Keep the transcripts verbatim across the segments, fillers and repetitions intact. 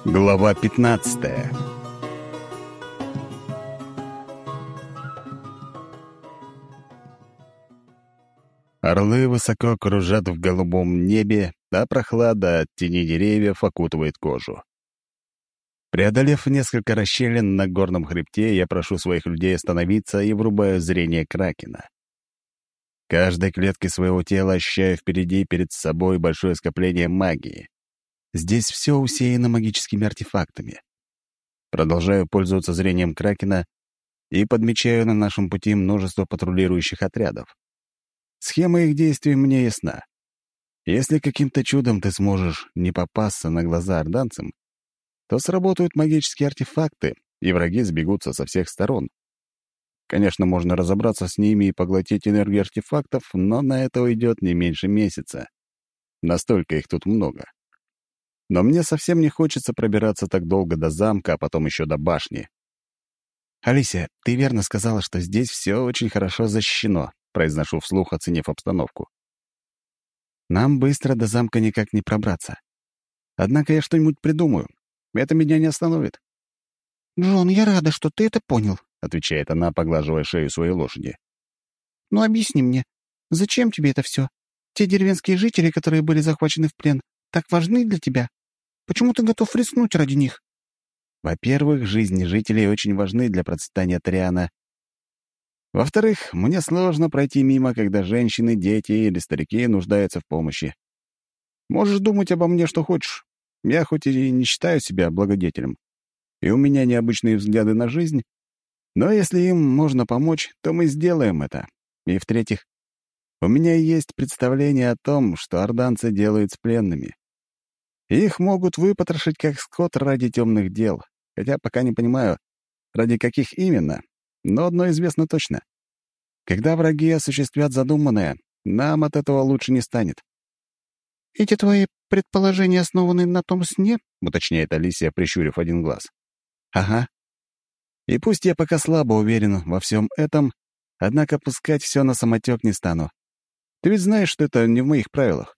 Глава пятнадцатая. Орлы высоко кружат в голубом небе, а прохлада от тени деревьев окутывает кожу. Преодолев несколько расщелин на горном хребте, я прошу своих людей остановиться и врубаю зрение кракена. Каждой клеткой своего тела ощущаю впереди перед собой большое скопление магии. Здесь все усеяно магическими артефактами. Продолжаю пользоваться зрением кракена и подмечаю на нашем пути множество патрулирующих отрядов. Схема их действий мне ясна. Если каким-то чудом ты сможешь не попасться на глаза орданцам, то сработают магические артефакты, и враги сбегутся со всех сторон. Конечно, можно разобраться с ними и поглотить энергию артефактов, но на это уйдет не меньше месяца. Настолько их тут много. Но мне совсем не хочется пробираться так долго до замка, а потом еще до башни. «Алисия, ты верно сказала, что здесь все очень хорошо защищено», произношу вслух, оценив обстановку. «Нам быстро до замка никак не пробраться. Однако я что-нибудь придумаю. Это меня не остановит». «Джон, я рада, что ты это понял», — отвечает она, поглаживая шею своей лошади. «Но объясни мне, зачем тебе это все? Те деревенские жители, которые были захвачены в плен, так важны для тебя? Почему ты готов рискнуть ради них?» Во-первых, жизни жителей очень важны для процветания Ториана. Во-вторых, мне сложно пройти мимо, когда женщины, дети или старики нуждаются в помощи. Можешь думать обо мне, что хочешь. Я хоть и не считаю себя благодетелем, и у меня необычные взгляды на жизнь, но если им можно помочь, то мы сделаем это. И в-третьих, у меня есть представление о том, что орданцы делают с пленными. Их могут выпотрошить как скот ради темных дел, хотя пока не понимаю, ради каких именно, но одно известно точно. Когда враги осуществят задуманное, нам от этого лучше не станет. «Эти твои предположения основаны на том сне?» — уточняет Алисия, прищурив один глаз. «Ага. И пусть я пока слабо уверен во всем этом, однако пускать все на самотек не стану. Ты ведь знаешь, что это не в моих правилах».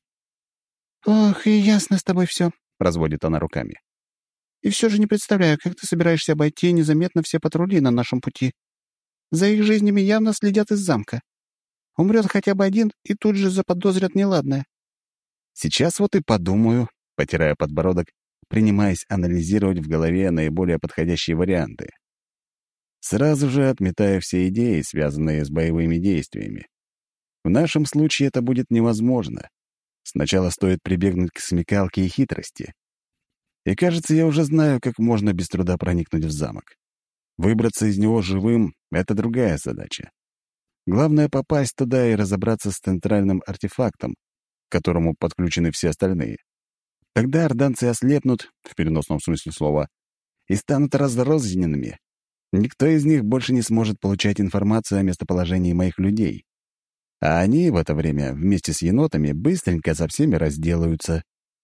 «Ох, и ясно с тобой все», — разводит она руками. «И все же не представляю, как ты собираешься обойти незаметно все патрули на нашем пути. За их жизнями явно следят из замка. Умрет хотя бы один, и тут же заподозрят неладное». «Сейчас вот и подумаю», — потирая подбородок, принимаясь анализировать в голове наиболее подходящие варианты. Сразу же отметая все идеи, связанные с боевыми действиями. В нашем случае это будет невозможно. Сначала стоит прибегнуть к смекалке и хитрости. И кажется, я уже знаю, как можно без труда проникнуть в замок. Выбраться из него живым — это другая задача. Главное — попасть туда и разобраться с центральным артефактом, к которому подключены все остальные. Тогда орданцы ослепнут, в переносном смысле слова, и станут разрозненными. Никто из них больше не сможет получать информацию о местоположении моих людей. А они в это время вместе с енотами быстренько со всеми разделаются.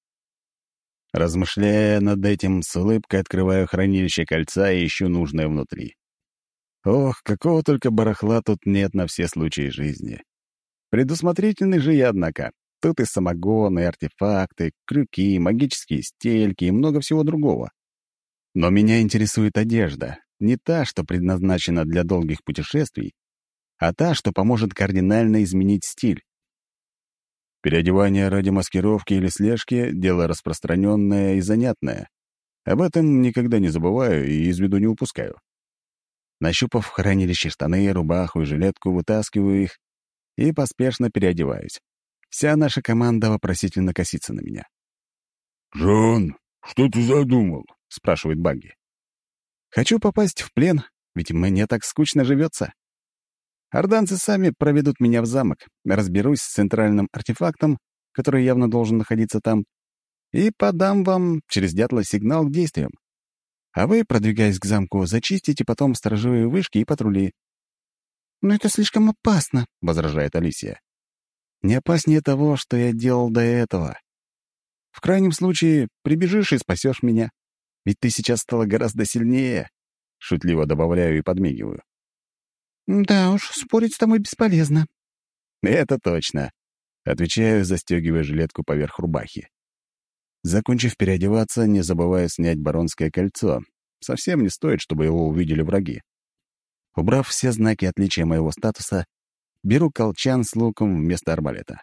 Размышляя над этим, с улыбкой открываю хранилище кольца и ищу нужное внутри. Ох, какого только барахла тут нет на все случаи жизни. Предусмотрительный же я, однако. Тут и самогоны, и артефакты, крюки, магические стельки и много всего другого. Но меня интересует одежда. Не та, что предназначена для долгих путешествий, а та, что поможет кардинально изменить стиль. Переодевание ради маскировки или слежки — дело распространенное и занятное. Об этом никогда не забываю и из виду не упускаю. Нащупав в хранилище штаны, рубаху и жилетку, вытаскиваю их и поспешно переодеваюсь. Вся наша команда вопросительно косится на меня. «Джон, что ты задумал?» — спрашивает Багги. «Хочу попасть в плен, ведь мне так скучно живется. Орданцы сами проведут меня в замок, разберусь с центральным артефактом, который явно должен находиться там, и подам вам через дятла сигнал к действиям. А вы, продвигаясь к замку, зачистите потом сторожевые вышки и патрули». «Но это слишком опасно», — возражает Алисия. «Не опаснее того, что я делал до этого. В крайнем случае, прибежишь и спасешь меня. Ведь ты сейчас стала гораздо сильнее», — шутливо добавляю и подмигиваю. «Да уж, спорить с тобой бесполезно». «Это точно», — отвечаю, застегивая жилетку поверх рубахи. Закончив переодеваться, не забываю снять баронское кольцо. Совсем не стоит, чтобы его увидели враги. Убрав все знаки отличия моего статуса, беру колчан с луком вместо арбалета.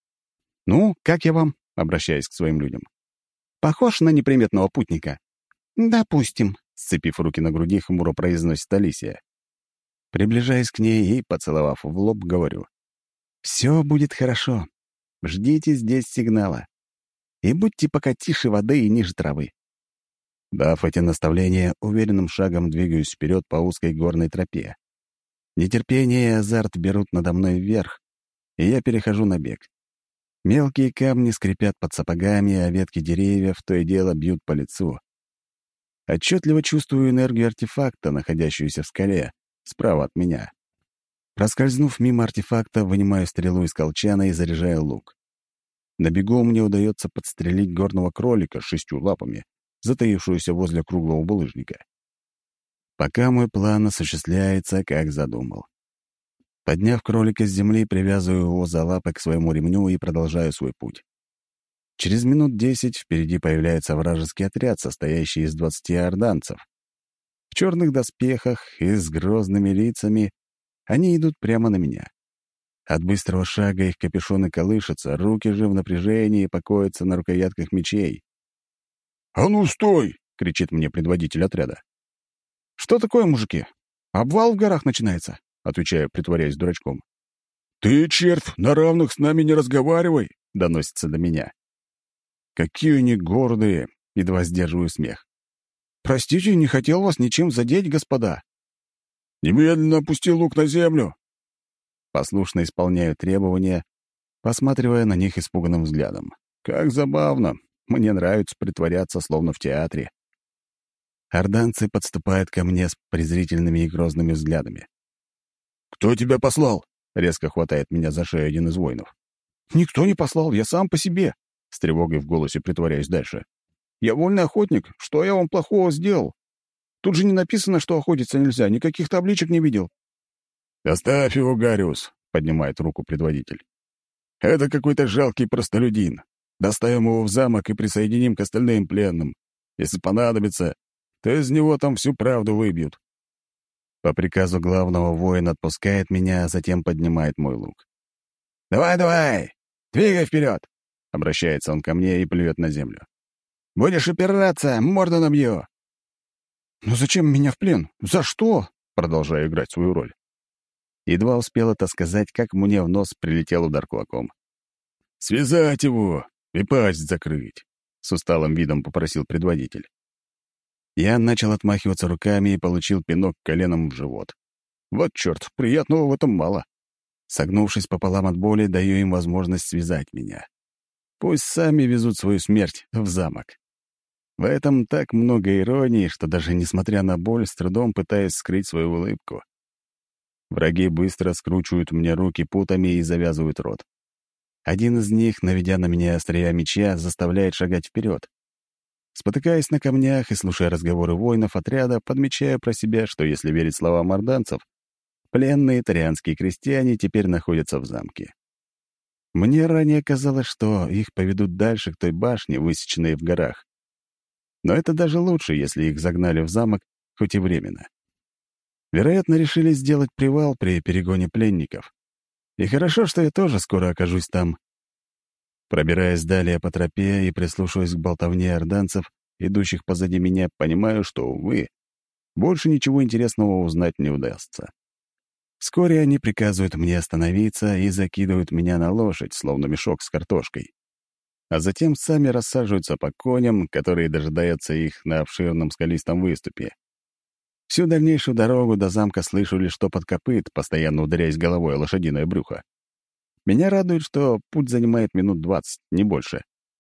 «Ну, как я вам?» — обращаясь к своим людям. «Похож на неприметного путника?» «Допустим», — сцепив руки на груди, хмуро произносит Алисия. Приближаясь к ней и, поцеловав в лоб, говорю. «Все будет хорошо. Ждите здесь сигнала. И будьте пока тише воды и ниже травы». Дав эти наставления, уверенным шагом двигаюсь вперед по узкой горной тропе. Нетерпение и азарт берут надо мной вверх, и я перехожу на бег. Мелкие камни скрипят под сапогами, а ветки деревьев то и дело бьют по лицу. Отчетливо чувствую энергию артефакта, находящуюся в скале, справа от меня. Проскользнув мимо артефакта, вынимаю стрелу из колчана и заряжаю лук. На бегу мне удается подстрелить горного кролика с шестью лапами, затаившуюся возле круглого булыжника. Пока мой план осуществляется, как задумал. Подняв кролика с земли, привязываю его за лапы к своему ремню и продолжаю свой путь. Через минут десять впереди появляется вражеский отряд, состоящий из двадцати орданцев. В черных доспехах и с грозными лицами они идут прямо на меня. От быстрого шага их капюшоны колышутся, руки же в напряжении покоятся на рукоятках мечей. «А ну, стой!» — кричит мне предводитель отряда. «Что такое, мужики? Обвал в горах начинается», — отвечаю, притворяясь дурачком. «Ты, червь, на равных с нами не разговаривай!» — доносится до меня. Какие они гордые! Едва сдерживаю смех. «Простите, не хотел вас ничем задеть, господа». «Немедленно опусти лук на землю!» Послушно исполняю требования, посматривая на них испуганным взглядом. Как забавно! Мне нравится притворяться, словно в театре. Орданцы подступают ко мне с презрительными и грозными взглядами. «Кто тебя послал?» — резко хватает меня за шею один из воинов. «Никто не послал, я сам по себе», — с тревогой в голосе притворяюсь дальше. «Я вольный охотник. Что я вам плохого сделал? Тут же не написано, что охотиться нельзя. Никаких табличек не видел». «Оставь его, Гариус», — поднимает руку предводитель. «Это какой-то жалкий простолюдин. Доставим его в замок и присоединим к остальным пленным. Если понадобится, то из него там всю правду выбьют». По приказу главного воин отпускает меня, а затем поднимает мой лук. «Давай, давай! Двигай вперед!» — обращается он ко мне и плюет на землю. «Будешь упираться, морду набью!» «Но зачем меня в плен? За что?» — продолжаю играть свою роль. Едва успел это сказать, как мне в нос прилетел удар кулаком. «Связать его и пасть закрыть!» — с усталым видом попросил предводитель. Я начал отмахиваться руками и получил пинок коленом в живот. Вот черт, приятного в этом мало. Согнувшись пополам от боли, даю им возможность связать меня. Пусть сами везут свою смерть в замок. В этом так много иронии, что даже несмотря на боль, с трудом пытаюсь скрыть свою улыбку. Враги быстро скручивают мне руки путами и завязывают рот. Один из них, наведя на меня острия меча, заставляет шагать вперед. Спотыкаясь на камнях и слушая разговоры воинов отряда, подмечаю про себя, что, если верить словам орданцев, пленные тарианские крестьяне теперь находятся в замке. Мне ранее казалось, что их поведут дальше к той башне, высеченной в горах. Но это даже лучше, если их загнали в замок, хоть и временно. Вероятно, решили сделать привал при перегоне пленников. И хорошо, что я тоже скоро окажусь там. Пробираясь далее по тропе и прислушиваясь к болтовне орданцев, идущих позади меня, понимаю, что, увы, больше ничего интересного узнать не удастся. Вскоре они приказывают мне остановиться и закидывают меня на лошадь, словно мешок с картошкой. А затем сами рассаживаются по коням, которые дожидаются их на обширном скалистом выступе. Всю дальнейшую дорогу до замка слышу лишь топот копыт, постоянно ударяясь головой о лошадиное брюхо. Меня радует, что путь занимает минут двадцать, не больше.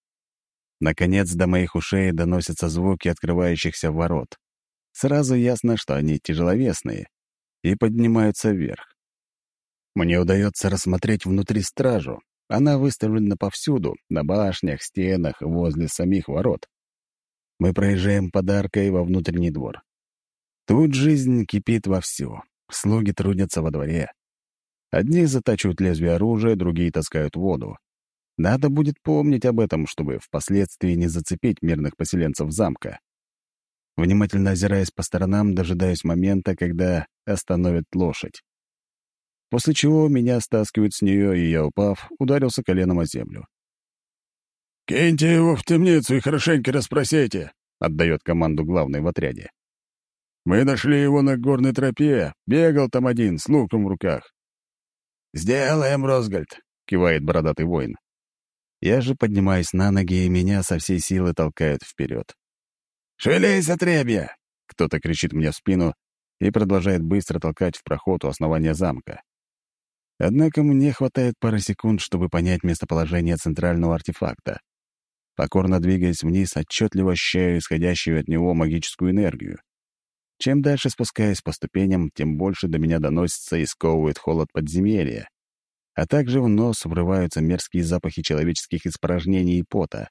Наконец, до моих ушей доносятся звуки открывающихся ворот. Сразу ясно, что они тяжеловесные и поднимаются вверх. Мне удается рассмотреть внутри стражу. Она выставлена повсюду, на башнях, стенах, возле самих ворот. Мы проезжаем под аркой во внутренний двор. Тут жизнь кипит вовсю. Слуги трудятся во дворе. Одни затачивают лезвие оружия, другие таскают воду. Надо будет помнить об этом, чтобы впоследствии не зацепить мирных поселенцев замка. Внимательно озираясь по сторонам, дожидаюсь момента, когда остановят лошадь. После чего меня стаскивают с нее, и я, упав, ударился коленом о землю. «Киньте его в темницу и хорошенько расспросите», — отдает команду главный в отряде. «Мы нашли его на горной тропе. Бегал там один, с луком в руках». «Сделаем, Росгальд», — кивает бородатый воин. Я же поднимаюсь на ноги, и меня со всей силы толкают вперед. «Шевелись, отребья!» — кто-то кричит мне в спину и продолжает быстро толкать в проход у основания замка. Однако мне хватает пары секунд, чтобы понять местоположение центрального артефакта. Покорно двигаясь вниз, отчетливо ощущаю исходящую от него магическую энергию. Чем дальше спускаюсь по ступеням, тем больше до меня доносится и сковывает холод подземелья, а также в нос врываются мерзкие запахи человеческих испражнений и пота.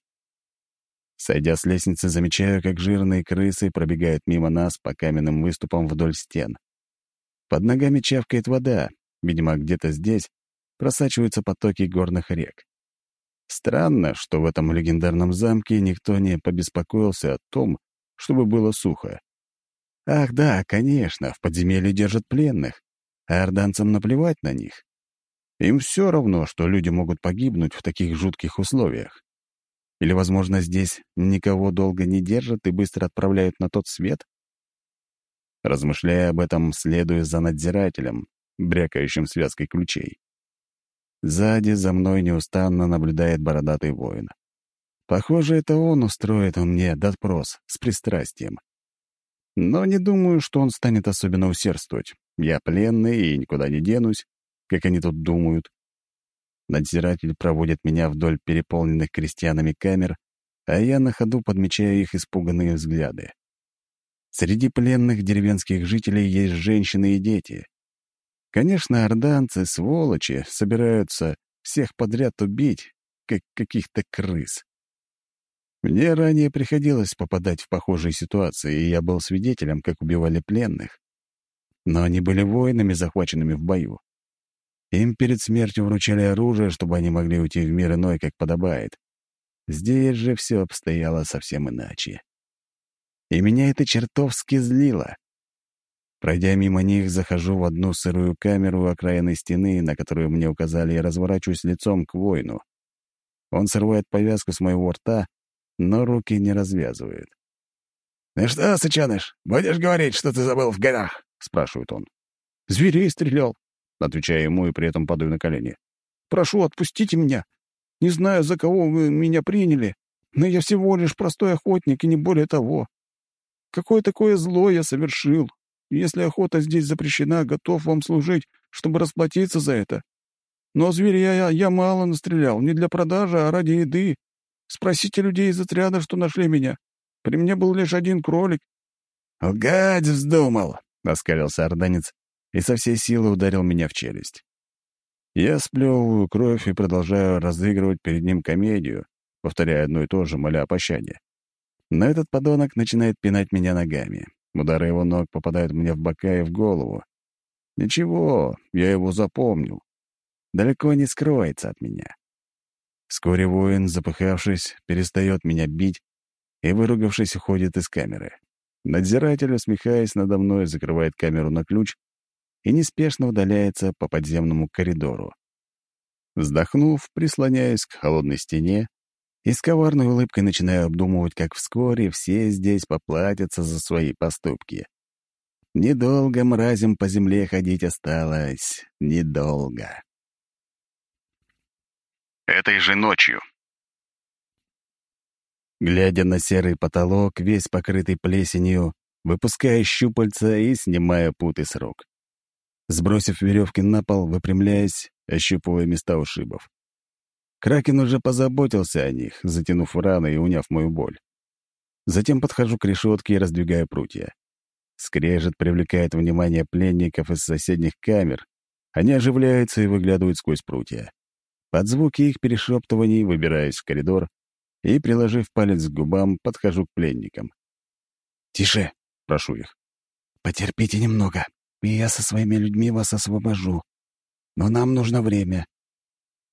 Сойдя с лестницы, замечаю, как жирные крысы пробегают мимо нас по каменным выступам вдоль стен. Под ногами чавкает вода, видимо, где-то здесь просачиваются потоки горных рек. Странно, что в этом легендарном замке никто не побеспокоился о том, чтобы было сухо. Ах да, конечно, в подземелье держат пленных, а орданцам наплевать на них. Им все равно, что люди могут погибнуть в таких жутких условиях. Или, возможно, здесь никого долго не держат и быстро отправляют на тот свет? Размышляя об этом, следую за надзирателем, брякающим связкой ключей. Сзади за мной неустанно наблюдает бородатый воин. Похоже, это он устроит мне допрос с пристрастием. Но не думаю, что он станет особенно усердствовать. Я пленный и никуда не денусь, как они тут думают. Надзиратель проводит меня вдоль переполненных крестьянами камер, а я на ходу подмечаю их испуганные взгляды. Среди пленных деревенских жителей есть женщины и дети. Конечно, орданцы, сволочи, собираются всех подряд убить, как каких-то крыс. Мне ранее приходилось попадать в похожие ситуации, и я был свидетелем, как убивали пленных. Но они были воинами, захваченными в бою. Им перед смертью вручали оружие, чтобы они могли уйти в мир иной, как подобает. Здесь же все обстояло совсем иначе. И меня это чертовски злило. Пройдя мимо них, захожу в одну сырую камеру у окраины стены, на которую мне указали, и разворачиваюсь лицом к воину. Он срывает повязку с моего рта, но руки не развязывает. «Ну что, сычаныш, будешь говорить, что ты забыл в горах?» — спрашивает он. «Зверей стрелял», — отвечаю ему и при этом падаю на колени. «Прошу, отпустите меня. Не знаю, за кого вы меня приняли, но я всего лишь простой охотник и не более того. Какое такое зло я совершил? Если охота здесь запрещена, готов вам служить, чтобы расплатиться за это. Но зверя я, я мало настрелял, не для продажи, а ради еды. Спросите людей из отряда, что нашли меня. При мне был лишь один кролик». «Лгать вздумал!» — оскалился орданец и со всей силы ударил меня в челюсть. Я сплевываю кровь и продолжаю разыгрывать перед ним комедию, повторяя одно и то же, моля о пощаде. Но этот подонок начинает пинать меня ногами. Удары его ног попадают мне в бока и в голову. Ничего, я его запомнил. Далеко не скроется от меня. Вскоре воин, запыхавшись, перестает меня бить и, выругавшись, уходит из камеры. Надзиратель, усмехаясь надо мной, закрывает камеру на ключ и неспешно удаляется по подземному коридору. Вздохнув, прислоняюсь к холодной стене и с коварной улыбкой начинаю обдумывать, как вскоре все здесь поплатятся за свои поступки. Недолго мразям по земле ходить осталось. Недолго. Этой же ночью. Глядя на серый потолок, весь покрытый плесенью, выпускаю щупальца и снимаю путы с рук. Сбросив веревки на пол, выпрямляясь, ощупывая места ушибов. Кракен уже позаботился о них, затянув раны и уняв мою боль. Затем подхожу к решетке и раздвигаю прутья. Скрежет привлекает внимание пленников из соседних камер. Они оживляются и выглядывают сквозь прутья. Под звуки их перешептываний выбираюсь в коридор и, приложив палец к губам, подхожу к пленникам. «Тише!» — прошу их. «Потерпите немного, и я со своими людьми вас освобожу. Но нам нужно время».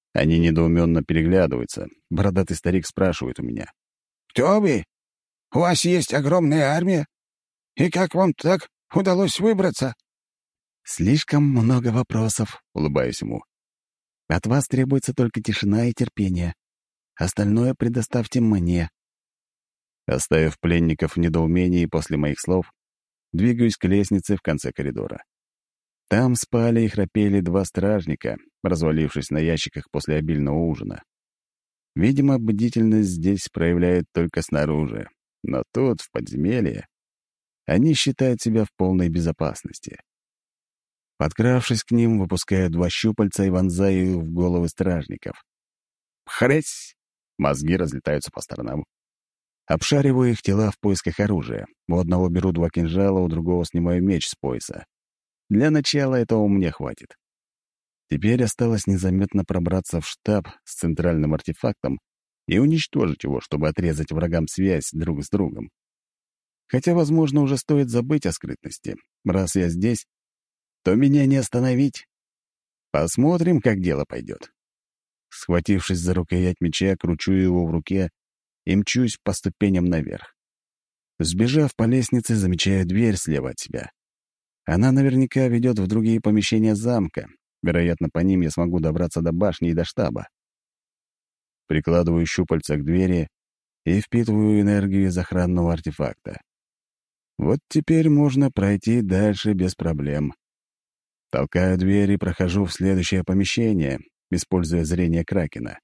Они недоуменно переглядываются. Бородатый старик спрашивает у меня. «Кто вы? У вас есть огромная армия? И как вам так удалось выбраться?» «Слишком много вопросов», — улыбаюсь ему. «От вас требуется только тишина и терпение. Остальное предоставьте мне». Оставив пленников в недоумении после моих слов, двигаюсь к лестнице в конце коридора. Там спали и храпели два стражника, развалившись на ящиках после обильного ужина. Видимо, бдительность здесь проявляют только снаружи, но тут, в подземелье, они считают себя в полной безопасности. Подкравшись к ним, выпускаю два щупальца и вонзаю их в головы стражников. Хресь! Мозги разлетаются по сторонам. Обшариваю их тела в поисках оружия. У одного беру два кинжала, у другого снимаю меч с пояса. Для начала этого мне хватит. Теперь осталось незаметно пробраться в штаб с центральным артефактом и уничтожить его, чтобы отрезать врагам связь друг с другом. Хотя, возможно, уже стоит забыть о скрытности. Раз я здесь, то меня не остановить. Посмотрим, как дело пойдет. Схватившись за рукоять меча, кручу его в руке и мчусь по ступеням наверх. Сбежав по лестнице, замечаю дверь слева от себя. Она наверняка ведет в другие помещения замка. Вероятно, по ним я смогу добраться до башни и до штаба. Прикладываю щупальца к двери и впитываю энергию из охранного артефакта. Вот теперь можно пройти дальше без проблем. Толкаю дверь и прохожу в следующее помещение, используя зрение Кракена.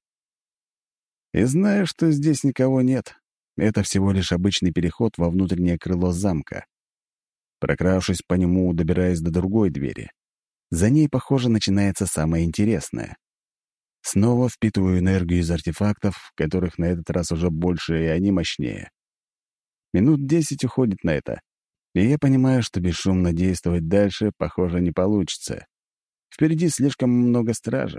И знаю, что здесь никого нет. Это всего лишь обычный переход во внутреннее крыло замка. Прокравшись по нему, добираюсь до другой двери. За ней, похоже, начинается самое интересное. Снова впитываю энергию из артефактов, которых на этот раз уже больше, и они мощнее. Минут десять уходит на это, и я понимаю, что бесшумно действовать дальше, похоже, не получится. Впереди слишком много стражи.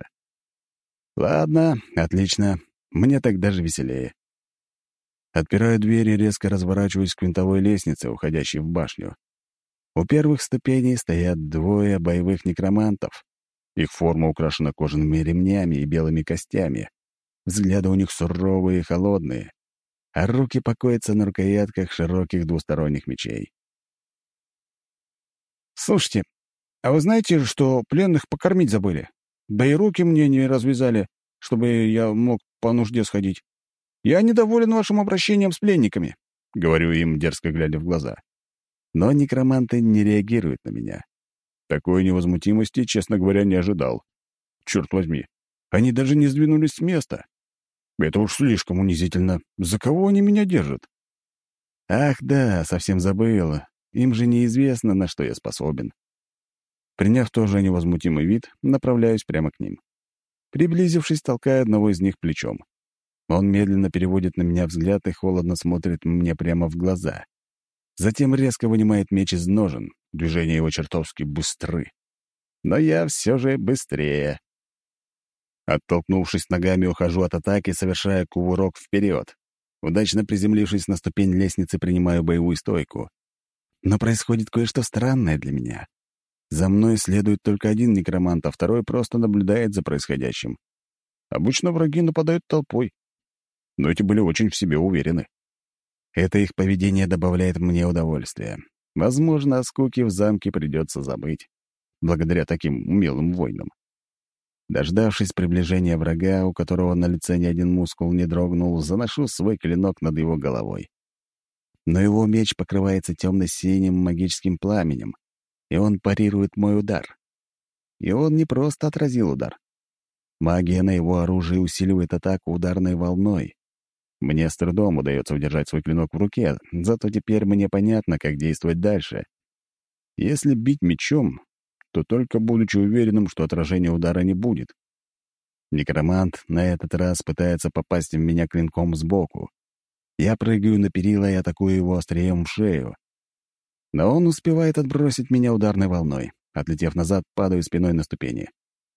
Ладно, отлично. Мне так даже веселее. Отпираю дверь и резко разворачиваюсь к винтовой лестнице, уходящей в башню. У первых ступеней стоят двое боевых некромантов. Их форма украшена кожаными ремнями и белыми костями. Взгляды у них суровые и холодные, а руки покоятся на рукоятках широких двусторонних мечей. «Слушайте, а вы знаете, что пленных покормить забыли? Да и руки мне не развязали, чтобы я мог по нужде сходить. Я недоволен вашим обращением с пленниками», — говорю им, дерзко глядя в глаза. Но некроманты не реагируют на меня. Такой невозмутимости, честно говоря, не ожидал. Черт возьми, они даже не сдвинулись с места. Это уж слишком унизительно. За кого они меня держат? Ах да, совсем забыл. Им же неизвестно, на что я способен. Приняв тоже невозмутимый вид, направляюсь прямо к ним. Приблизившись, толкаю одного из них плечом. Он медленно переводит на меня взгляд и холодно смотрит мне прямо в глаза. Затем резко вынимает меч из ножен. Движения его чертовски быстры. Но я все же быстрее. Оттолкнувшись ногами, ухожу от атаки, совершая кувырок вперед. Удачно приземлившись на ступень лестницы, принимаю боевую стойку. Но происходит кое-что странное для меня. За мной следует только один некромант, а второй просто наблюдает за происходящим. Обычно враги нападают толпой. Но эти были очень в себе уверены. Это их поведение добавляет мне удовольствия. Возможно, о скуке в замке придется забыть, благодаря таким умелым воинам. Дождавшись приближения врага, у которого на лице ни один мускул не дрогнул, заношу свой клинок над его головой. Но его меч покрывается темно-синим магическим пламенем, и он парирует мой удар. И он не просто отразил удар. Магия на его оружии усиливает атаку ударной волной. Мне с трудом удается удержать свой клинок в руке, зато теперь мне понятно, как действовать дальше. Если бить мечом, то только будучи уверенным, что отражения удара не будет. Некромант на этот раз пытается попасть в меня клинком сбоку. Я прыгаю на перила и атакую его острием в шею. Но он успевает отбросить меня ударной волной. Отлетев назад, падаю спиной на ступени.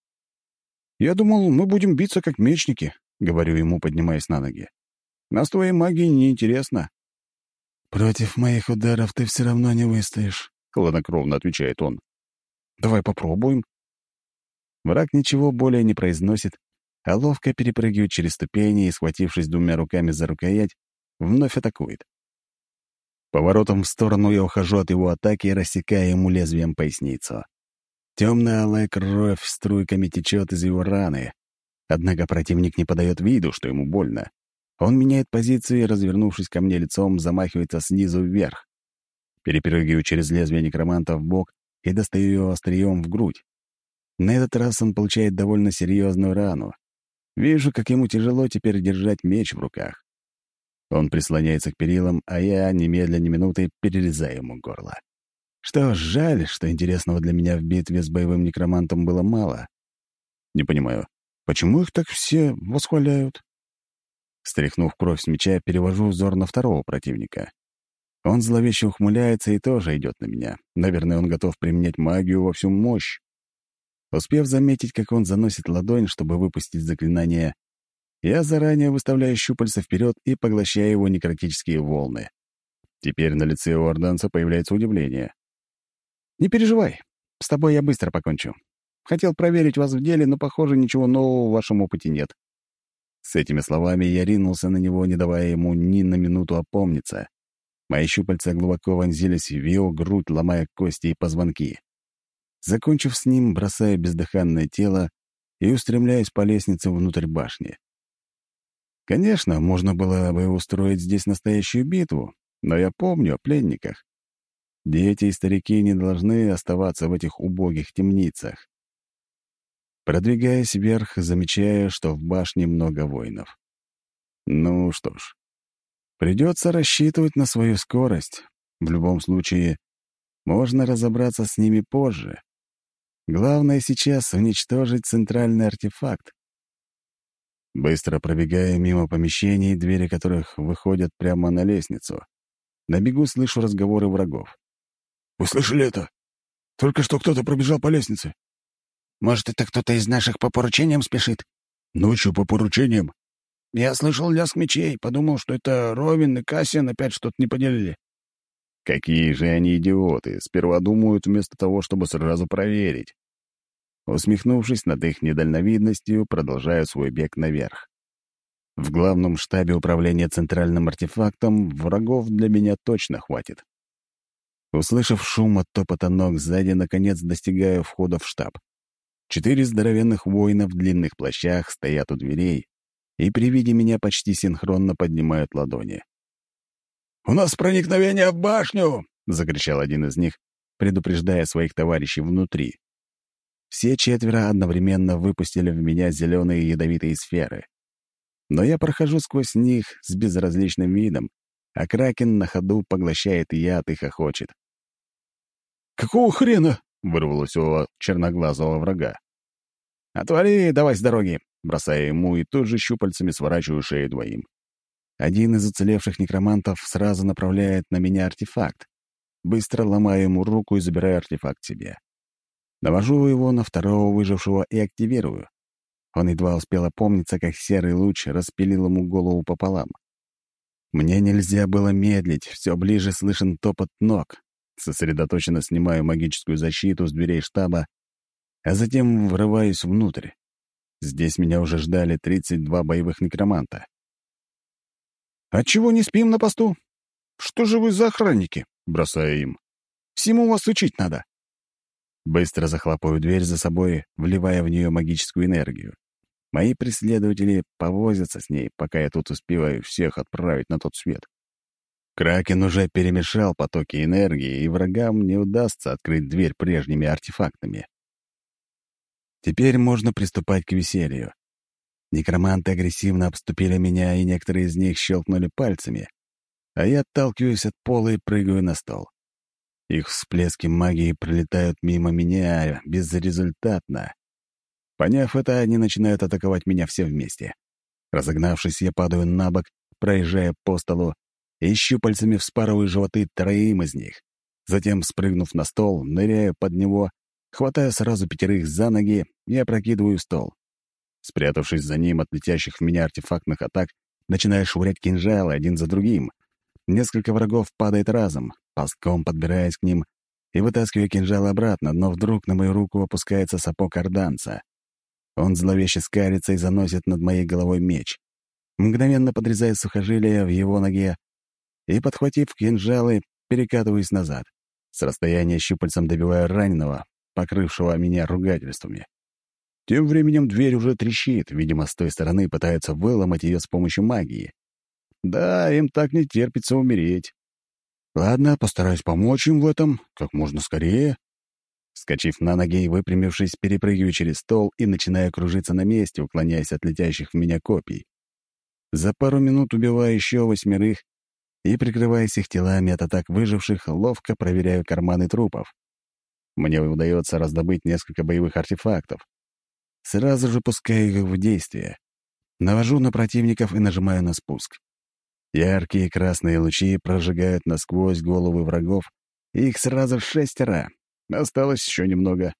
«Я думал, мы будем биться как мечники», — говорю ему, поднимаясь на ноги. «Нас твоей магией неинтересно». «Против моих ударов ты все равно не выстоишь», — хладнокровно отвечает он. «Давай попробуем». Враг ничего более не произносит а ловко перепрыгивает через ступени и, схватившись двумя руками за рукоять, вновь атакует. Поворотом в сторону я ухожу от его атаки и рассекаю ему лезвием поясницу. Темно-алая кровь струйками течет из его раны. Однако противник не подает виду, что ему больно. Он меняет позицию и, развернувшись ко мне лицом, замахивается снизу вверх. Перепрыгиваю через лезвие некроманта в бок и достаю его острием в грудь. На этот раз он получает довольно серьезную рану. Вижу, как ему тяжело теперь держать меч в руках. Он прислоняется к перилам, а я, немедля ни минуты, перерезаю ему горло. Что ж, жаль, что интересного для меня в битве с боевым некромантом было мало. Не понимаю, почему их так все восхваляют? Стряхнув кровь с меча, перевожу взор на второго противника. Он зловеще ухмыляется и тоже идет на меня. Наверное, он готов применять магию во всю мощь. Успев заметить, как он заносит ладонь, чтобы выпустить заклинание, я заранее выставляю щупальца вперед и поглощаю его некротические волны. Теперь на лице у орданца появляется удивление. «Не переживай, с тобой я быстро покончу. Хотел проверить вас в деле, но, похоже, ничего нового в вашем опыте нет». С этими словами я ринулся на него, не давая ему ни на минуту опомниться. Мои щупальца глубоко вонзились в его грудь, ломая кости и позвонки. Закончив с ним, бросаю бездыханное тело и устремляюсь по лестнице внутрь башни. Конечно, можно было бы устроить здесь настоящую битву, но я помню о пленниках. Дети и старики не должны оставаться в этих убогих темницах. Продвигаясь вверх, замечаю, что в башне много воинов. Ну что ж, придется рассчитывать на свою скорость. В любом случае, можно разобраться с ними позже. Главное сейчас — уничтожить центральный артефакт. Быстро пробегаю мимо помещений, двери которых выходят прямо на лестницу. На бегу слышу разговоры врагов. «Вы слышали это? Только что кто-то пробежал по лестнице». «Может, это кто-то из наших по поручениям спешит?» «Ночью по поручениям». «Я слышал лязг мечей, подумал, что это Ровин и Кассиан опять что-то не поделили». Какие же они идиоты! Сперва думают вместо того, чтобы сразу проверить. Усмехнувшись над их недальновидностью, продолжаю свой бег наверх. В главном штабе управления центральным артефактом врагов для меня точно хватит. Услышав шум от топота ног сзади, наконец достигаю входа в штаб. Четыре здоровенных воина в длинных плащах стоят у дверей и при виде меня почти синхронно поднимают ладони. «У нас проникновение в башню!» — закричал один из них, предупреждая своих товарищей внутри. Все четверо одновременно выпустили в меня зеленые ядовитые сферы. Но я прохожу сквозь них с безразличным видом, а Кракен на ходу поглощает яд и хохочет. «Какого хрена?» — вырвалось у черноглазого врага. «Отвали, давай с дороги!» — бросая ему и тут же щупальцами сворачиваю шею двоим. Один из уцелевших некромантов сразу направляет на меня артефакт. Быстро ломаю ему руку и забираю артефакт себе. Навожу его на второго выжившего и активирую. Он едва успел опомниться, как серый луч распилил ему голову пополам. Мне нельзя было медлить, все ближе слышен топот ног. Сосредоточенно снимаю магическую защиту с дверей штаба, а затем врываюсь внутрь. Здесь меня уже ждали тридцать два боевых некроманта. «Отчего не спим на посту? Что же вы за охранники?» — бросаю им. «Всему вас учить надо». Быстро захлопаю дверь за собой, вливая в нее магическую энергию. Мои преследователи повозятся с ней, пока я тут успеваю всех отправить на тот свет. Кракен уже перемешал потоки энергии, и врагам не удастся открыть дверь прежними артефактами. Теперь можно приступать к веселью. Некроманты агрессивно обступили меня, и некоторые из них щелкнули пальцами, а я отталкиваюсь от пола и прыгаю на стол. Их всплески магии пролетают мимо меня безрезультатно. Поняв это, они начинают атаковать меня все вместе. Разогнавшись, я падаю на бок, проезжая по столу, и щупальцами вспарываю животы троим из них. Затем, спрыгнув на стол, ныряю под него, хватаю сразу пятерых за ноги и опрокидываю стол. Спрятавшись за ним от летящих в меня артефактных атак, начинаю швырять кинжалы один за другим. Несколько врагов падает разом, ползком подбираясь к ним и вытаскивая кинжал обратно, но вдруг на мою руку опускается сапог орданца. Он зловеще скалится и заносит над моей головой меч. Мгновенно подрезая сухожилия в его ноге и, подхватив кинжалы, перекатываюсь назад. С расстояния щупальцем добиваю раненого, покрывшего меня ругательствами. Тем временем дверь уже трещит, видимо, с той стороны пытаются выломать ее с помощью магии. Да, им так не терпится умереть. Ладно, постараюсь помочь им в этом как можно скорее. Вскочив на ноги и выпрямившись, перепрыгиваю через стол и начинаю кружиться на месте, уклоняясь от летящих в меня копий. За пару минут убиваю еще восьмерых и, прикрываясь их телами от атак выживших, ловко проверяю карманы трупов. Мне удается раздобыть несколько боевых артефактов. Сразу же пускаю их в действие. Навожу на противников и нажимаю на спуск. Яркие красные лучи прожигают насквозь головы врагов, и их сразу шестеро. Осталось еще немного.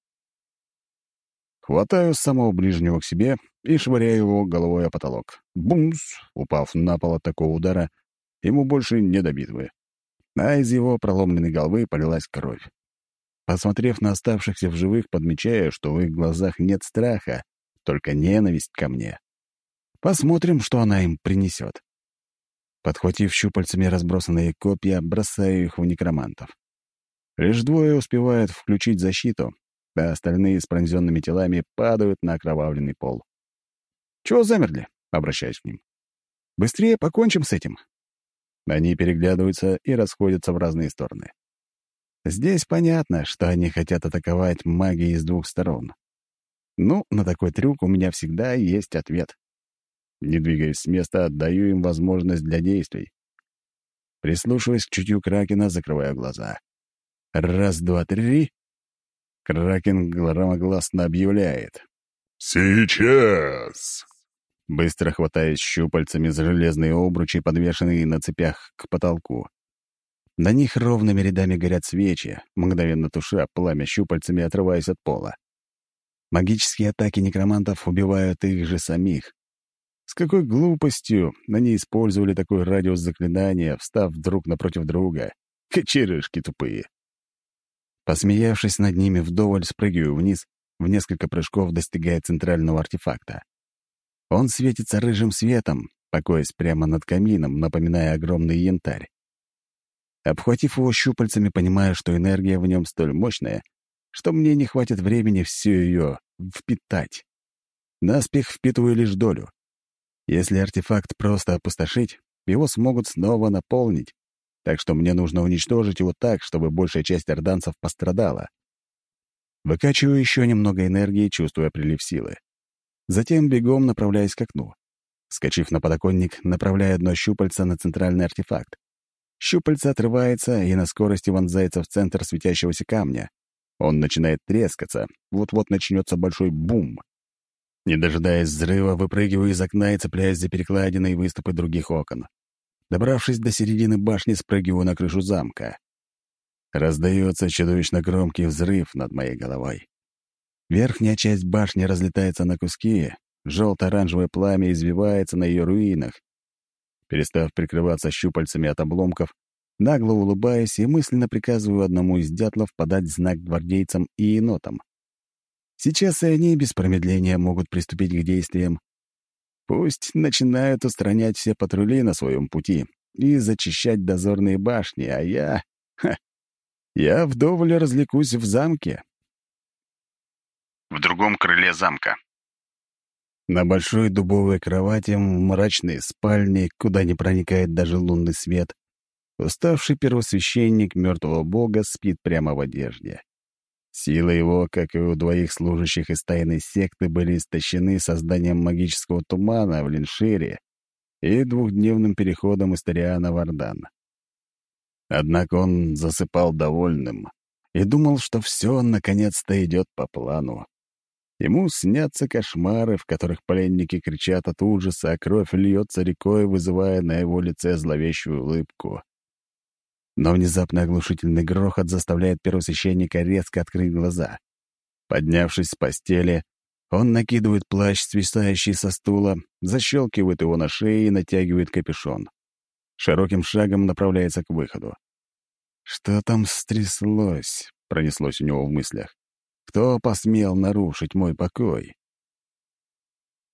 Хватаю самого ближнего к себе и швыряю его головой о потолок. Бумс! Упав на пол от такого удара, ему больше не до битвы. А из его проломленной головы полилась кровь. Посмотрев на оставшихся в живых, подмечаю, что в их глазах нет страха, только ненависть ко мне. Посмотрим, что она им принесет. Подхватив щупальцами разбросанные копья, бросаю их в некромантов. Лишь двое успевают включить защиту, а остальные с пронзенными телами падают на окровавленный пол. «Чего замерли?» — обращаюсь к ним. «Быстрее покончим с этим». Они переглядываются и расходятся в разные стороны. Здесь понятно, что они хотят атаковать магией с двух сторон. Ну, на такой трюк у меня всегда есть ответ. Не двигаясь с места, отдаю им возможность для действий. Прислушиваясь к чутью Кракена, закрываю глаза. Раз, два, три. Кракен громогласно объявляет. «Сейчас!» Быстро хватаясь щупальцами за железные обручи, подвешенные на цепях к потолку. На них ровными рядами горят свечи, мгновенно туша пламя щупальцами, отрываясь от пола. Магические атаки некромантов убивают их же самих. С какой глупостью они использовали такой радиус заклинания, встав друг напротив друга. Кочерышки тупые. Посмеявшись над ними вдоволь, спрыгиваю вниз, в несколько прыжков достигая центрального артефакта. Он светится рыжим светом, покоясь прямо над камином, напоминая огромный янтарь. Обхватив его щупальцами, понимаю, что энергия в нем столь мощная, что мне не хватит времени всю ее впитать. Наспех впитываю лишь долю. Если артефакт просто опустошить, его смогут снова наполнить, так что мне нужно уничтожить его так, чтобы большая часть орданцев пострадала. Выкачиваю еще немного энергии, чувствуя прилив силы. Затем бегом направляюсь к окну. Вскочив на подоконник, направляю одно щупальце на центральный артефакт. Щупальце отрывается и на скорости вонзается в центр светящегося камня. Он начинает трескаться, вот-вот начнется большой бум. Не дожидаясь взрыва, выпрыгиваю из окна и цепляюсь за перекладины и выступы других окон. Добравшись до середины башни, спрыгиваю на крышу замка. Раздается чудовищно громкий взрыв над моей головой. Верхняя часть башни разлетается на куски, желто-оранжевое пламя извивается на ее руинах. Перестав прикрываться щупальцами от обломков, нагло улыбаюсь и мысленно приказываю одному из дятлов подать знак гвардейцам и енотам. Сейчас и они без промедления могут приступить к действиям. Пусть начинают устранять все патрули на своем пути и зачищать дозорные башни, а я... Ха, я вдоволь развлекусь в замке. В другом крыле замка. На большой дубовой кровати в мрачной спальне, куда не проникает даже лунный свет, уставший первосвященник мертвого бога спит прямо в одежде. Силы его, как и у двоих служащих из тайной секты, были истощены созданием магического тумана в Линшире и двухдневным переходом из Ториана в Ордан. Однако он засыпал довольным и думал, что все наконец-то идет по плану. Ему снятся кошмары, в которых пленники кричат от ужаса, а кровь льется рекой, вызывая на его лице зловещую улыбку. Но внезапно оглушительный грохот заставляет первосвященника резко открыть глаза. Поднявшись с постели, он накидывает плащ, свисающий со стула, защелкивает его на шее и натягивает капюшон. Широким шагом направляется к выходу. «Что там стряслось?» — пронеслось у него в мыслях. «Кто посмел нарушить мой покой?»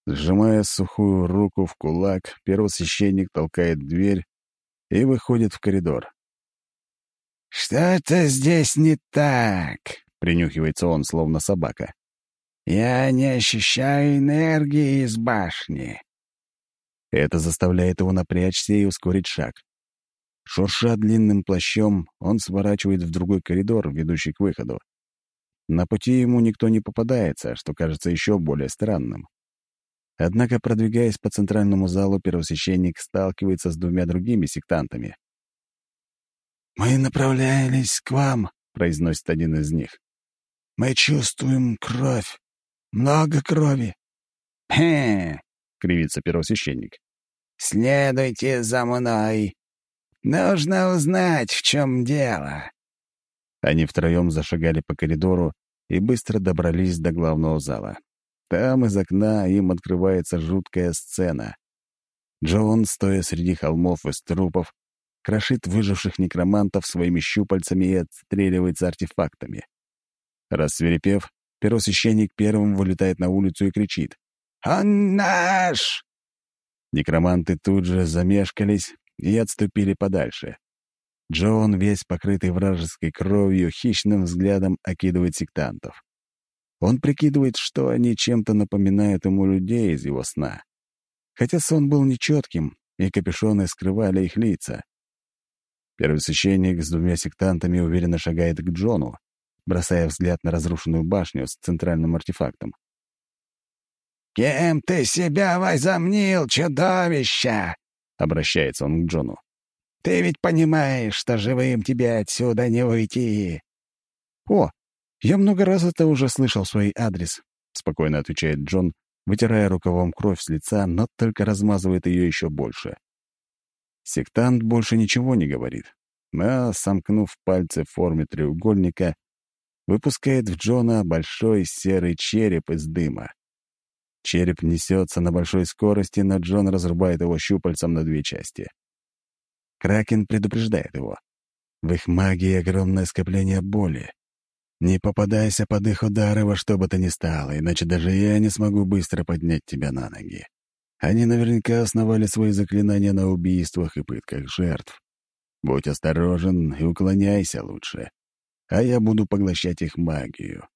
Сжимая сухую руку в кулак, первосвященник толкает дверь и выходит в коридор. «Что-то здесь не так», — принюхивается он, словно собака. «Я не ощущаю энергии из башни». Это заставляет его напрячься и ускорить шаг. Шурша длинным плащом, он сворачивает в другой коридор, ведущий к выходу. На пути ему никто не попадается, что кажется еще более странным. Однако, продвигаясь по центральному залу, первосвященник сталкивается с двумя другими сектантами. «Мы направлялись к вам», — произносит один из них. «Мы чувствуем кровь. Много крови». «Хе!» — кривится первосвященник. «Следуйте за мной. Нужно узнать, в чем дело». Они втроем зашагали по коридору и быстро добрались до главного зала. Там из окна им открывается жуткая сцена. Джон, стоя среди холмов из трупов, крошит выживших некромантов своими щупальцами и отстреливается артефактами. Рассвирепев, первосвященник первым вылетает на улицу и кричит: «Он наш!». Некроманты тут же замешкались и отступили подальше. Джон, весь покрытый вражеской кровью, хищным взглядом окидывает сектантов. Он прикидывает, что они чем-то напоминают ему людей из его сна. Хотя сон был нечетким, и капюшоны скрывали их лица. Первосвященник с двумя сектантами уверенно шагает к Джону, бросая взгляд на разрушенную башню с центральным артефактом. «Кем ты себя возомнил, чудовище?» — обращается он к Джону. «Ты ведь понимаешь, что живым тебе отсюда не уйти». «О, я много раз это уже слышал свой адрес», — спокойно отвечает Джон, вытирая рукавом кровь с лица, но только размазывает ее еще больше. Сектант больше ничего не говорит, а, сомкнув пальцы в форме треугольника, выпускает в Джона большой серый череп из дыма. Череп несется на большой скорости, но Джон разрубает его щупальцем на две части. Кракен предупреждает его. В их магии огромное скопление боли. Не попадайся под их удары во что бы то ни стало, иначе даже я не смогу быстро поднять тебя на ноги. Они наверняка основали свои заклинания на убийствах и пытках жертв. Будь осторожен и уклоняйся лучше, а я буду поглощать их магию.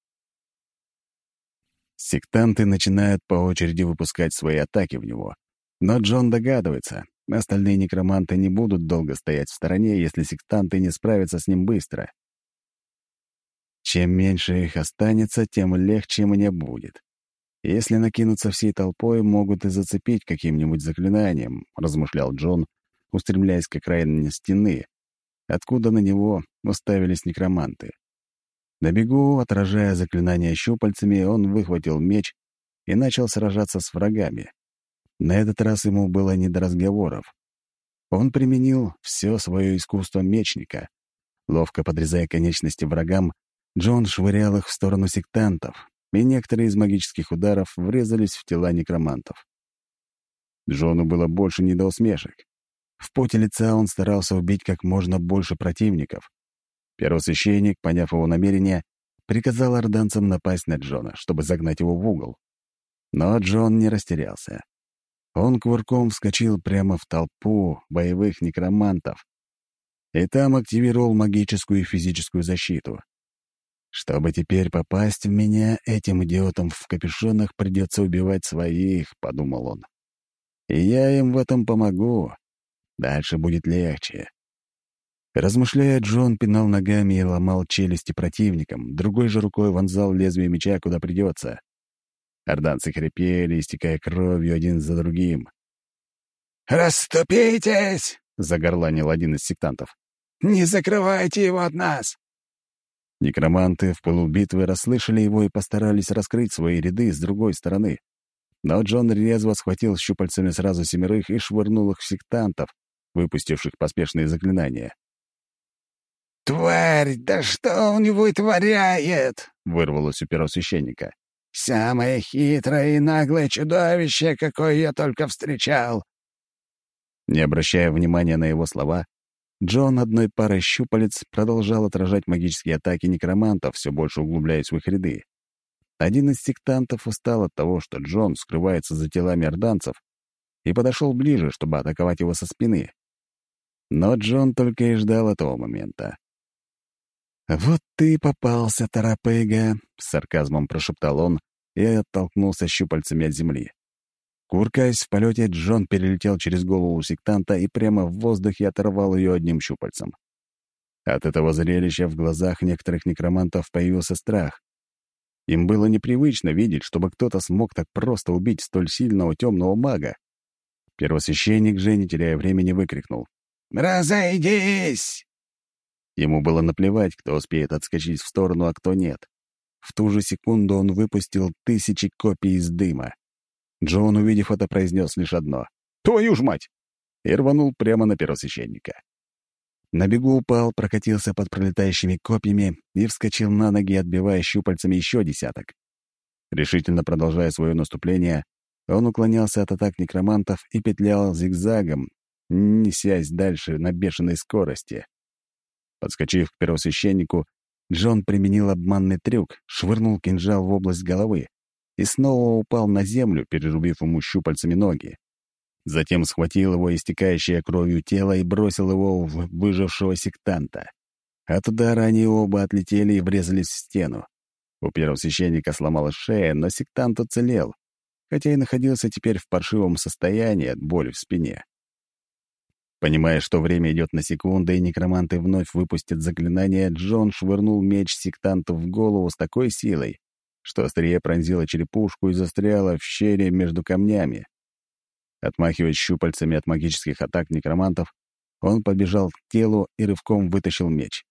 Сектанты начинают по очереди выпускать свои атаки в него, но Джон догадывается, остальные некроманты не будут долго стоять в стороне, если сектанты не справятся с ним быстро. Чем меньше их останется, тем легче мне будет. Если накинуться всей толпой, могут и зацепить каким-нибудь заклинанием, размышлял Джон, устремляясь к окраине стены, откуда на него уставились некроманты. На бегу, отражая заклинания щупальцами, он выхватил меч и начал сражаться с врагами. На этот раз ему было не до разговоров. Он применил все свое искусство мечника. Ловко подрезая конечности врагам, Джон швырял их в сторону сектантов, и некоторые из магических ударов врезались в тела некромантов. Джону было больше не до усмешек. В поте лица он старался убить как можно больше противников. Первосвященник, поняв его намерение, приказал орданцам напасть на Джона, чтобы загнать его в угол. Но Джон не растерялся. Он кувырком вскочил прямо в толпу боевых некромантов и там активировал магическую и физическую защиту. «Чтобы теперь попасть в меня, этим идиотам в капюшонах придется убивать своих», — подумал он. «И я им в этом помогу. Дальше будет легче». Размышляя, Джон пинал ногами и ломал челюсти противникам, другой же рукой вонзал лезвие меча куда придется. Орданцы хрипели, истекая кровью один за другим. «Расступитесь!» — загорланил один из сектантов. «Не закрывайте его от нас!» Некроманты в пылу битвы расслышали его и постарались раскрыть свои ряды с другой стороны. Но Джон резво схватил щупальцами сразу семерых и швырнул их в сектантов, выпустивших поспешные заклинания. «Тварь, да что он вытворяет?» — вырвалось у первосвященника. «Самое хитрое и наглое чудовище, какое я только встречал!» Не обращая внимания на его слова, Джон одной парой щупалец продолжал отражать магические атаки некромантов, все больше углубляясь в их ряды. Один из сектантов устал от того, что Джон скрывается за телами орданцев, и подошел ближе, чтобы атаковать его со спины. Но Джон только и ждал этого момента. «Вот ты и попался, торопыга!» — с сарказмом прошептал он и оттолкнулся щупальцами от земли. Кувыркаясь в полете, Джон перелетел через голову сектанта и прямо в воздухе оторвал ее одним щупальцем. От этого зрелища в глазах некоторых некромантов появился страх. Им было непривычно видеть, чтобы кто-то смог так просто убить столь сильного темного мага. Первосвященник же, не теряя времени, выкрикнул: «Разойдись!» Ему было наплевать, кто успеет отскочить в сторону, а кто нет. В ту же секунду он выпустил тысячи копий из дыма. Джон, увидев это, произнес лишь одно: «Твою ж мать!» и рванул прямо на первосвященника. На бегу упал, прокатился под пролетающими копьями и вскочил на ноги, отбивая щупальцами еще десяток. Решительно продолжая свое наступление, он уклонялся от атак некромантов и петлял зигзагом, несясь дальше на бешеной скорости. Подскочив к первосвященнику, Джон применил обманный трюк, швырнул кинжал в область головы и снова упал на землю, перерубив ему щупальцами ноги. Затем схватил его истекающее кровью тело и бросил его в выжившего сектанта. От удара они оба отлетели и врезались в стену. У первосвященника сломалась шея, но сектант уцелел, хотя и находился теперь в паршивом состоянии от боли в спине. Понимая, что время идет на секунды, и некроманты вновь выпустят заклинание, Джон швырнул меч сектанту в голову с такой силой, что острие пронзило черепушку и застряло в щели между камнями. Отмахиваясь щупальцами от магических атак некромантов, он побежал к телу и рывком вытащил меч.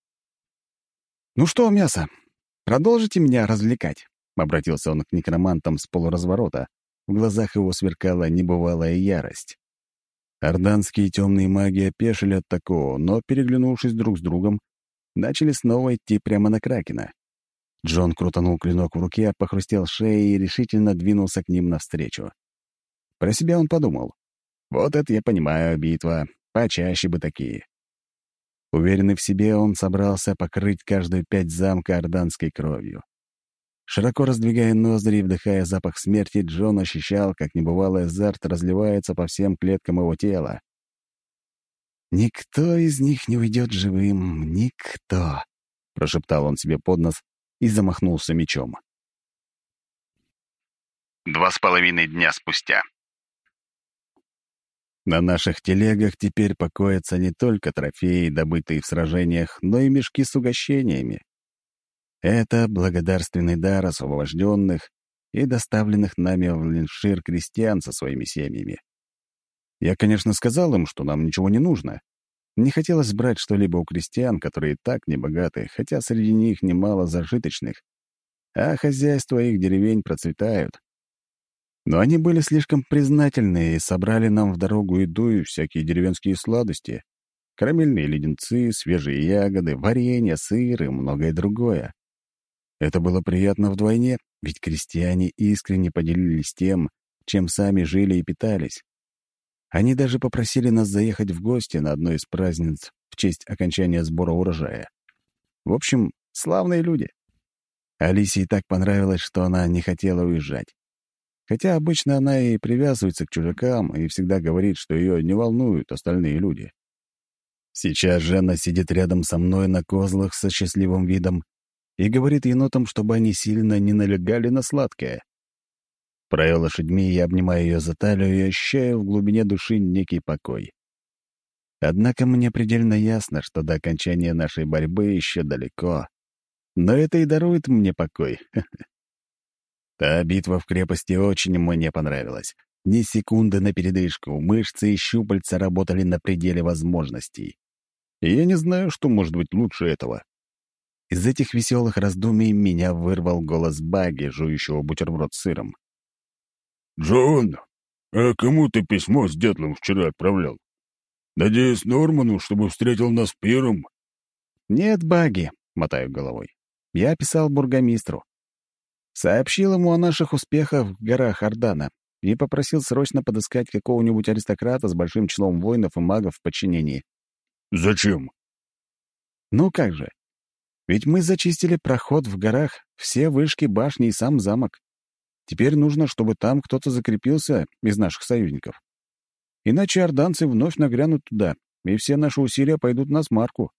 «Ну что, мясо, продолжите меня развлекать?» — обратился он к некромантам с полуразворота. В глазах его сверкала небывалая ярость. Орданские темные маги опешили от такого, но, переглянувшись друг с другом, начали снова идти прямо на Кракена. Джон крутанул клинок в руке, похрустел шеей и решительно двинулся к ним навстречу. Про себя он подумал: «Вот это я понимаю, битва, почаще бы такие». Уверенный в себе, он собрался покрыть каждую пять замка орданской кровью. Широко раздвигая ноздри и вдыхая запах смерти, Джон ощущал, как небывалый азарт разливается по всем клеткам его тела. «Никто из них не уйдет живым, никто», — прошептал он себе под нос и замахнулся мечом. Два с половиной дня спустя. На наших телегах теперь покоятся не только трофеи, добытые в сражениях, но и мешки с угощениями. Это благодарственный дар освобожденных и доставленных нами в Линшир крестьян со своими семьями. Я, конечно, сказал им, что нам ничего не нужно. Не хотелось брать что-либо у крестьян, которые и так небогаты, хотя среди них немало зажиточных, а хозяйства их деревень процветают. Но они были слишком признательны и собрали нам в дорогу еду и всякие деревенские сладости, карамельные леденцы, свежие ягоды, варенье, сыр и многое другое. Это было приятно вдвойне, ведь крестьяне искренне поделились тем, чем сами жили и питались. Они даже попросили нас заехать в гости на одно из празднеств в честь окончания сбора урожая. В общем, славные люди. Алисе и так понравилось, что она не хотела уезжать. Хотя обычно она и привязывается к чужакам и всегда говорит, что ее не волнуют остальные люди. Сейчас же она сидит рядом со мной на козлах со счастливым видом и говорит енотам, чтобы они сильно не налегали на сладкое. Правя лошадьми, я обнимаю ее за талию и ощущаю в глубине души некий покой. Однако мне предельно ясно, что до окончания нашей борьбы еще далеко. Но это и дарует мне покой. Та битва в крепости очень мне понравилась. Ни секунды на передышку, мышцы и щупальца работали на пределе возможностей. И я не знаю, что может быть лучше этого. Из этих веселых раздумий меня вырвал голос Багги, жующего бутерброд с сыром. «Джон, а кому ты письмо с дятлом вчера отправлял? Надеюсь, Норману, чтобы встретил нас первым?» «Нет, Багги», — мотаю головой. «Я писал бургомистру. Сообщил ему о наших успехах в горах Ордана и попросил срочно подыскать какого-нибудь аристократа с большим числом воинов и магов в подчинении». «Зачем?» «Ну как же? Ведь мы зачистили проход в горах все вышки, башни и сам замок. Теперь нужно, чтобы там кто-то закрепился из наших союзников. Иначе орданцы вновь нагрянут туда, и все наши усилия пойдут на смарку.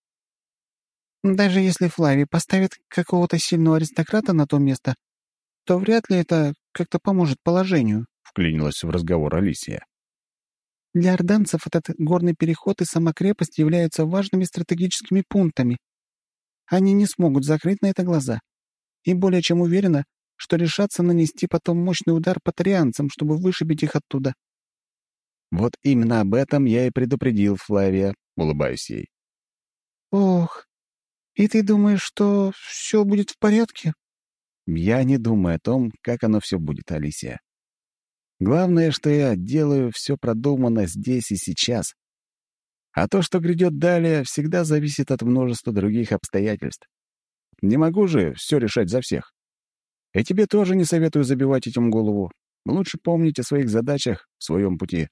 Даже если Флавий поставит какого-то сильного аристократа на то место, то вряд ли это как-то поможет положению», — вклинилась в разговор Алисия. «Для орданцев этот горный переход и сама крепость являются важными стратегическими пунктами. Они не смогут закрыть на это глаза. И более чем уверена, что решатся нанести потом мощный удар по тарианцам, чтобы вышибить их оттуда». «Вот именно об этом я и предупредил Флавия», — улыбаюсь ей. «Ох, и ты думаешь, что все будет в порядке?» «Я не думаю о том, как оно все будет, Алисия. Главное, что я делаю все продуманно здесь и сейчас. А то, что грядет далее, всегда зависит от множества других обстоятельств. Не могу же все решать за всех. И тебе тоже не советую забивать этим голову. Лучше помнить о своих задачах в своем пути».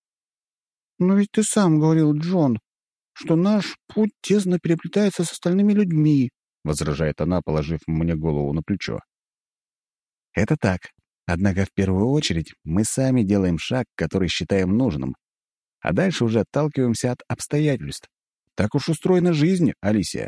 «Но ведь ты сам говорил, Джон, что наш путь тесно переплетается с остальными людьми», — возражает она, положив мне голову на плечо. «Это так. Однако в первую очередь мы сами делаем шаг, который считаем нужным, а дальше уже отталкиваемся от обстоятельств. Так уж устроена жизнь, Алисия».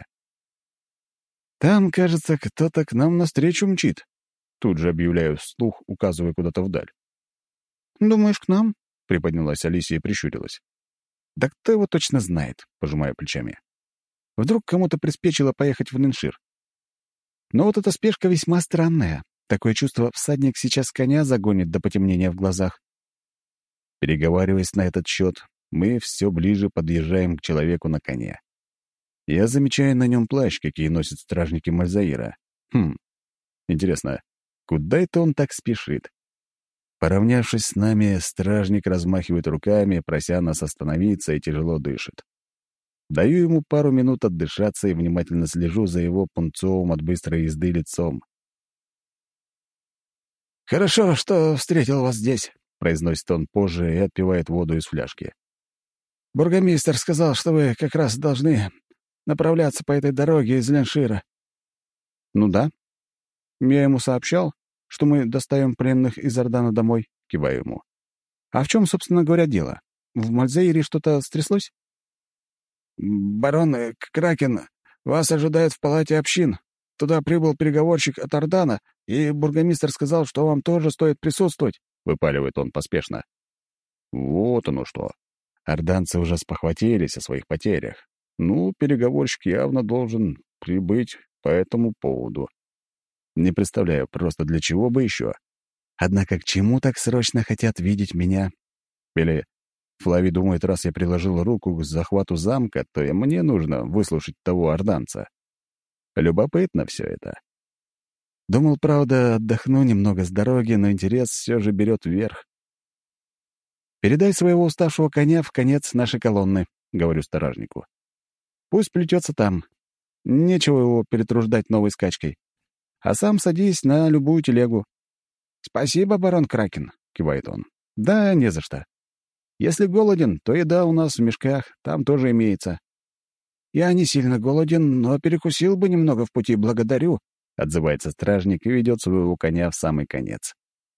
«Там, кажется, кто-то к нам навстречу мчит», — тут же объявляю вслух, указывая куда-то вдаль. «Думаешь, к нам?» — приподнялась Алисия и прищурилась. «Да кто его точно знает?» — пожимаю плечами. «Вдруг кому-то приспичило поехать в Нэншир? Но вот эта спешка весьма странная. Такое чувство, всадник сейчас коня загонит до потемнения в глазах». Переговариваясь на этот счет, мы все ближе подъезжаем к человеку на коне. Я замечаю на нем плащ, какие носят стражники Мальзаира. Хм, интересно, куда это он так спешит? Поравнявшись с нами, стражник размахивает руками, прося нас остановиться, и тяжело дышит. Даю ему пару минут отдышаться и внимательно слежу за его пунцовым от быстрой езды лицом. «Хорошо, что встретил вас здесь», — произносит он позже и отпивает воду из фляжки. «Бургомистр сказал, что вы как раз должны направляться по этой дороге из Леншира». «Ну да. Я ему сообщал, что мы доставим пленных из Ордана домой», — киваю ему. «А в чем, собственно говоря, дело? В Мальзаире что-то стряслось?» «Барон Кракен, вас ожидает в палате общин. Туда прибыл переговорщик от Ордана, и бургомистр сказал, что вам тоже стоит присутствовать», — выпаливает он поспешно. Вот оно что. Орданцы уже спохватились о своих потерях. Ну, переговорщик явно должен прибыть по этому поводу. Не представляю просто, для чего бы еще. Однако к чему так срочно хотят видеть меня? Или Флавий думает, раз я приложил руку к захвату замка, то и мне нужно выслушать того орданца. Любопытно все это. Думал, правда, отдохну немного с дороги, но интерес все же берет вверх. «Передай своего уставшего коня в конец нашей колонны», — говорю стражнику. «Пусть плетется там. Нечего его перетруждать новой скачкой. А сам садись на любую телегу». «Спасибо, барон Кракен», — кивает он. «Да, не за что. Если голоден, то еда у нас в мешках, там тоже имеется». «Я не сильно голоден, но перекусил бы немного в пути, благодарю», — отзывается стражник и ведет своего коня в самый конец.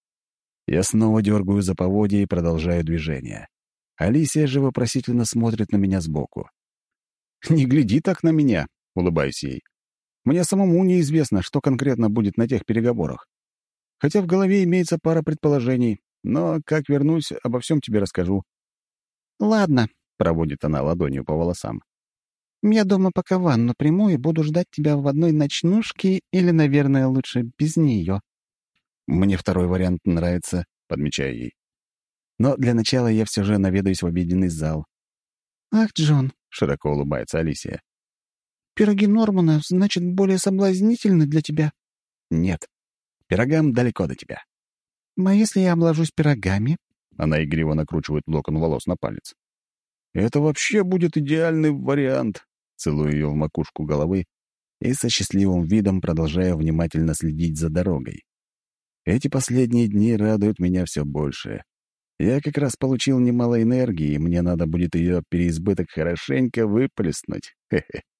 Я снова дергаю за поводья и продолжаю движение. Алисия же вопросительно смотрит на меня сбоку. «Не гляди так на меня», — улыбаюсь ей. «Мне самому неизвестно, что конкретно будет на тех переговорах. Хотя в голове имеется пара предположений, но как вернусь, обо всем тебе расскажу». «Ладно», — проводит она ладонью по волосам. «Я дома пока ванну приму и буду ждать тебя в одной ночнушке или, наверное, лучше без нее». «Мне второй вариант нравится», — подмечаю ей. «Но для начала я все же наведаюсь в обеденный зал». «Ах, Джон», — широко улыбается Алисия. «Пироги Нормана, значит, более соблазнительны для тебя?» «Нет, пирогам далеко до тебя». «А если я обложусь пирогами?» Она игриво накручивает локон волос на палец. «Это вообще будет идеальный вариант», — целую ее в макушку головы и со счастливым видом продолжаю внимательно следить за дорогой. Эти последние дни радуют меня все больше. Я как раз получил немало энергии, и мне надо будет ее переизбыток хорошенько выплеснуть. Хе-хе.